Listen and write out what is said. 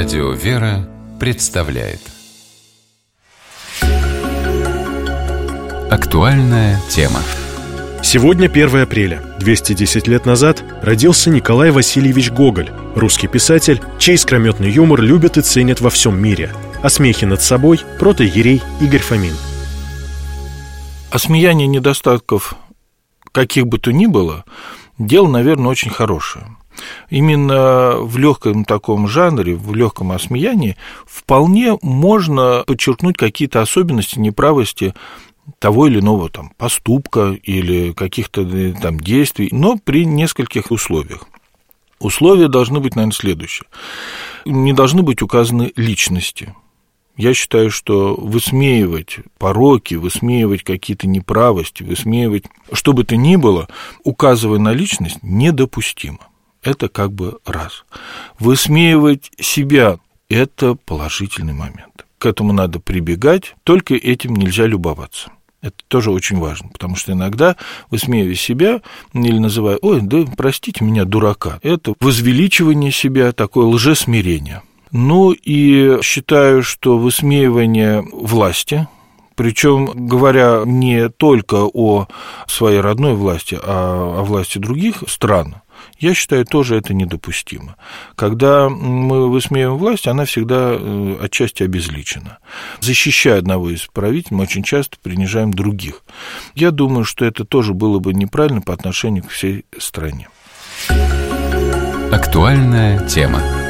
Радио «Вера» представляет актуальная тема. Сегодня 1 апреля. 210 лет назад родился Николай Васильевич Гоголь, русский писатель, чей искрометный юмор любят и ценят во всем мире. О смехе над собой протоиерей Игорь Фомин. Осмеяние недостатков, каких бы то ни было, дело, наверное, очень хорошее. Именно в легком таком жанре, в легком осмеянии вполне можно подчеркнуть какие-то особенности, неправости того или иного поступка или каких-то действий, но при нескольких условиях. Условия должны быть, наверное, следующие. Не должны быть указаны личности. Я считаю, что высмеивать пороки, высмеивать какие-то неправости, высмеивать что бы то ни было, указывая на личность, недопустимо. Это раз. Высмеивать себя – это положительный момент. К этому надо прибегать, только этим нельзя любоваться. Это тоже очень важно, потому что иногда, высмеивая себя или называя простите меня, дурака, это возвеличивание себя, такое лжесмирение. И считаю, что высмеивание власти, причем говоря не только о своей родной власти, а о власти других стран, я считаю, тоже это недопустимо. Когда мы высмеиваем власть, она всегда отчасти обезличена. Защищая одного из правителей, мы очень часто принижаем других. Я думаю, что это тоже было бы неправильно по отношению к всей стране. Актуальная тема.